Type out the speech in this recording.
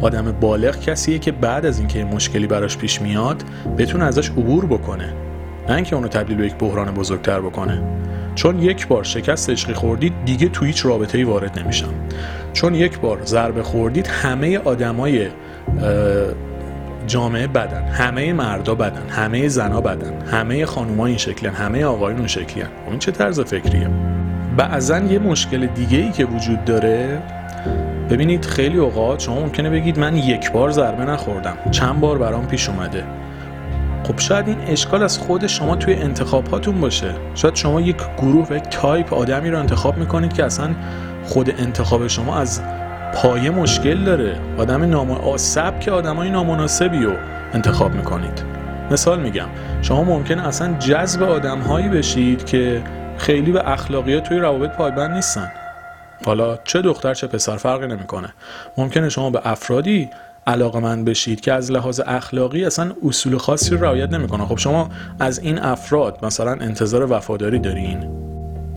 آدم بالغ کسیه که بعد از اینکه مشکلی براش پیش میاد بتونه ازش عبور بکنه، نه اینکه اونو تبدیل به یک بحران بزرگتر بکنه. چون یک بار شکست عشقی خوردید دیگه تو هیچ رابطه‌ای وارد نمیشم. چون یک بار ضربه خوردید همه آدمای جامعه بدن، همه مردا بدن، همه زنا بدن، همه خانوما این شکلن، همه آقایون اون شکلن. این چه طرز فکریه؟ بعضا یه مشکل دیگه‌ای که وجود داره، ببینید خیلی اوقات شما ممکنه بگید من یک بار ضربه نخوردم، چند بار برام پیش اومده. خب شاید این اشکال از خود شما توی انتخاباتون باشه. شاید شما یک گروه و یک تایپ آدمی رو انتخاب میکنید که اصلا خود انتخاب شما از پایه مشکل داره. سبک آدمای نامناسبی رو انتخاب میکنید. مثال میگم، شما ممکنه اصلا جذب آدم‌هایی بشید که خیلی به اخلاقیات توی روابط پایبند نیستن. حالا چه دختر چه پسر فرقی نمیکنه. ممکنه شما به افرادی علاقه‌مند بشید که از لحاظ اخلاقی اصلا اصول خاصی رو رعایت نمیکنن. خب شما از این افراد مثلا انتظار وفاداری دارین؟